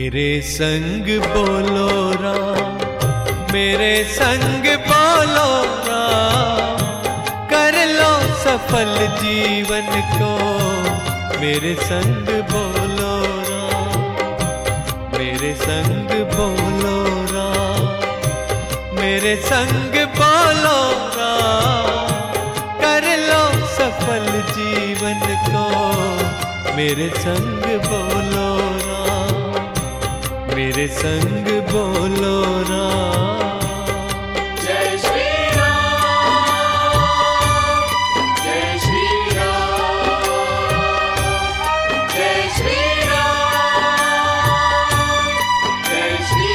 मेरे संग बोलो राम, मेरे संग बोलो राम, कर लो सफल जीवन को। मेरे संग बोलो राम, मेरे संग बोलो राम, मेरे संग बोलो राम, कर लो सफल जीवन को। मेरे संग बोलो राम, मेरे संग बोलो राम। जय श्री राम, जय श्री राम, जय श्री राम, जय श्री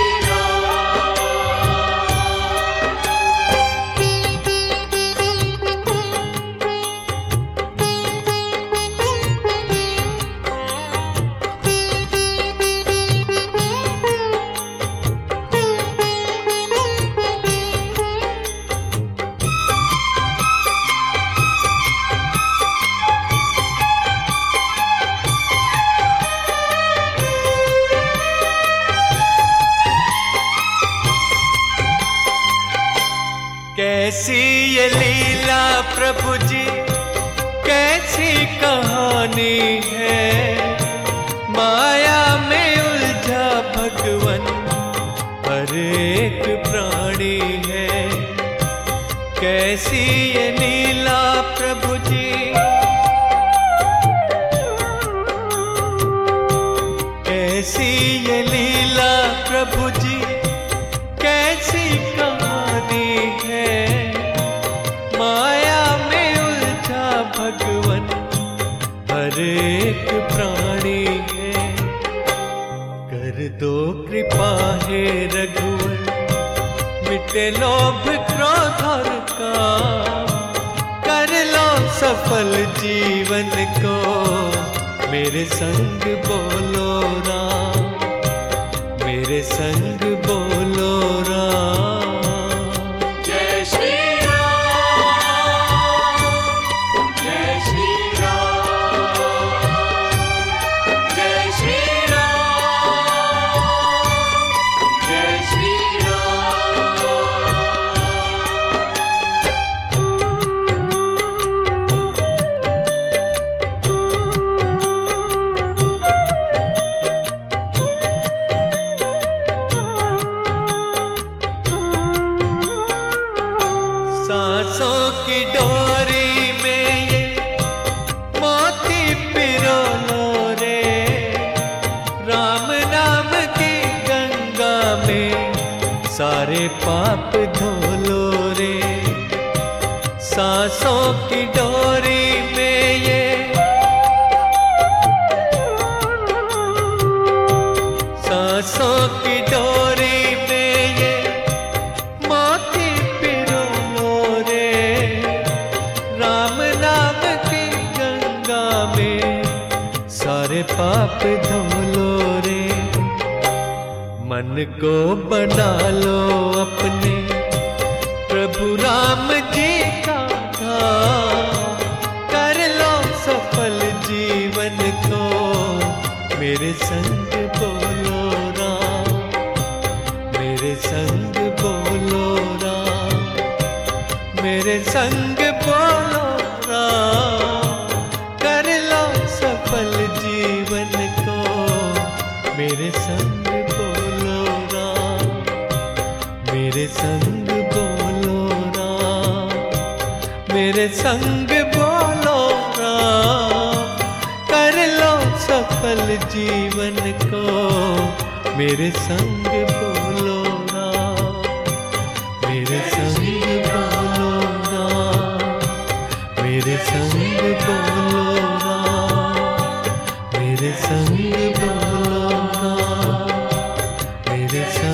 कैसी ये लीला प्रभु जी, कैसी कहानी है। माया में उलझा भगवन हर एक प्राणी है। कैसी ये लीला प्रभु जी, कैसी ये लीला प्रभु जी, कैसी कहानी है। माया में उलझा भगवन हर एक प्राणी है। कर दो कृपा हे रघुवर, मिटे लोभ क्रोध और काम, कर लो सफल जीवन को। मेरे संग बोलो राम, मेरे संग बोलो राम। जय श्री राम, जय श्री राम, जय श्री राम, जय श्री सांसों की डोरी में ये मोती पिरो लो रे, राम नाम की गंगा में सारे पाप धो लो रे। सांसों की डोरी में ये सांसों की डोरी में ये मोती पिरो लो रे, राम नाम की गंगा में सारे पाप धो लो रे। मन को बना लो अपने प्रभु राम जी का धाम, कर लो सफल जीवन को। मेरे संग बोलो राम, मेरे संग बोलो राम, मेरे संग बोलो राम, कर लो सफल जीवन को। मेरे संग बोलो राम, मेरे संग बोलो राम, मेरे संग बोलो राम, कर लो सफल जीवन को। मेरे संग बोलो राम, मेरे संग बोलो राम, मेरे संग बोलो राम, मेरे संग बोलो राम, मेरे संग